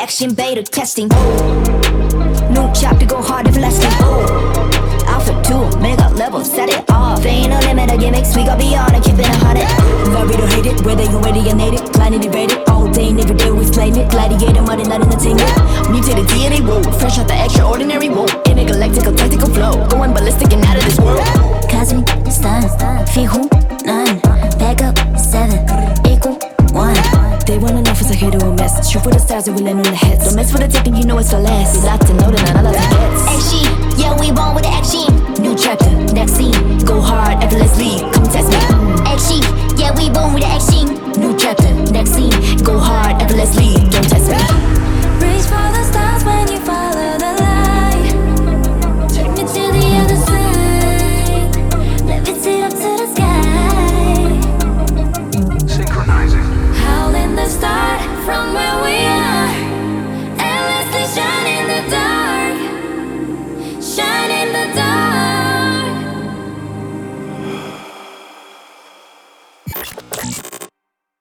action, beta testing. New chapter, go hard, everlasting. Alpha 2, mega level, set it off. Ain't no limit of gimmicks, we go beyond and keeping it hot. Love it or hate it, whether you ready or native. Planet invaded, all day, never day, we flame it. Gladiator, muddy, not entertainment. Mutated DNA, whoa, fresh out the extraordinary, whoa. Intergalactical, tactical flow, going ballistic and out of this world. Cosmic stun, fihu none. Back up 7 equal 1. They wanna know if it's a hit or a miss. Shoot for the stars and we land on the hits. Don't mess with the taking, you know it's the last. We like to know that none of that gets. Action, yeah, we born with the action. New chapter, next scene. Go hard, effortlessly, come test me. Action, yeah, we born with the action. New chapter, next scene. Go hard, effortlessly.